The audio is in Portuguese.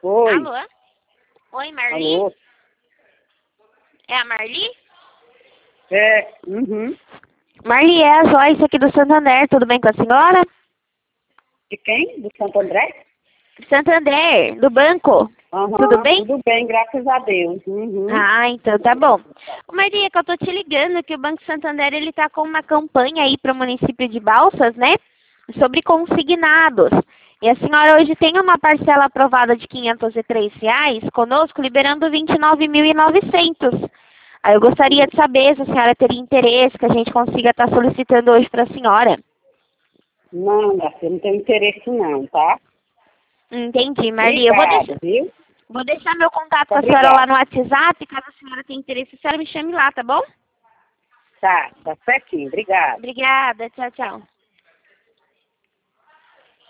Oi. Alô? Oi, Marli? Alô? É a Marli? É. Uhum. Marli, é a Joyce aqui do Santander. Tudo bem com a senhora? De quem? Do Santo André? Santander, do banco. Tudo Aham, bem? tudo bem, graças a Deus. Uhum. Ah, então tá bom. Ô, Marli, é que eu tô te ligando que o Banco Santander, ele tá com uma campanha aí para o município de Balsas, né? Sobre consignados. E a senhora hoje tem uma parcela aprovada de R$ 503 conosco, liberando 29.900. Aí eu gostaria de saber se a senhora teria interesse que a gente consiga estar solicitando hoje para a senhora. Não, Garcia, não tenho interesse não, tá? Entendi, Marli. Obrigada, viu? Vou deixar meu contato com a senhora lá Obrigada. no WhatsApp. Caso a senhora tenha interesse, a senhora me chame lá, tá bom? Tá certinho, obrigada. Obrigada. Tchau, tchau.